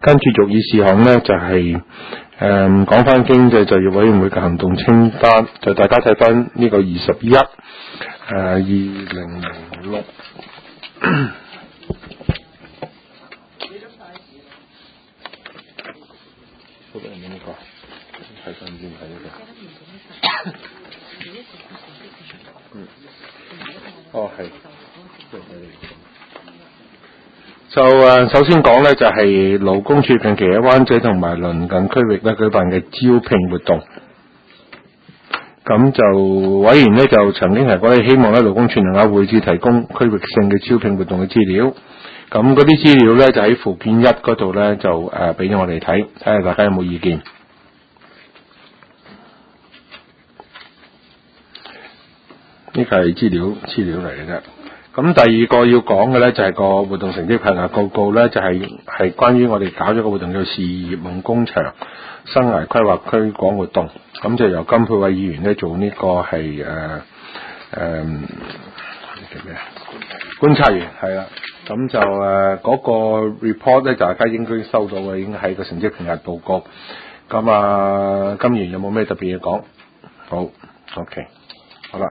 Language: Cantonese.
跟住續議事項咧就係講翻經濟就業委員會嘅行動清單，就大家睇翻呢個2006。好多人呢個睇翻先睇呢個。哦係。就首先講咧就係勞工處近期喺灣仔同埋鄰近區域咧舉辦嘅招聘活動。咁就委員咧就曾經提過咧，希望咧勞工處能夠會址提供區域性嘅招聘活動嘅資料。咁嗰啲資料咧就喺附件1嗰度咧就俾咗我哋睇，睇下大家有冇意見。呢個係資料嚟嘅啫。咁第二個要講嘅咧就係個活動成績評核報告咧，就係關於我哋搞咗個活動叫事業夢工場生涯規劃推廣活動。咁就由金佩偉議員咧做呢個係叫咩啊？觀察員係啦。咁就嗰個 report 咧，大家應該收到嘅，已經係個成績評核報告。咁金議員有冇咩特別嘢講？好 ，OK。